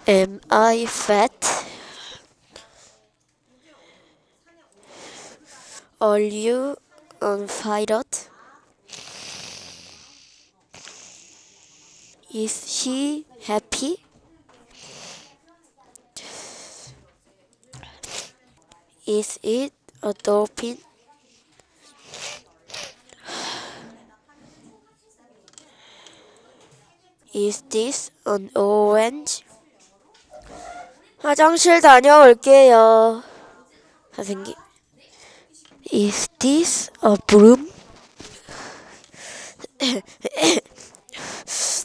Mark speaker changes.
Speaker 1: Am I fat? Are you on fire? Is she happy? Is it a dolphin? Is this an orange? 화장실 다녀올게요. 선생님. Is this a broom?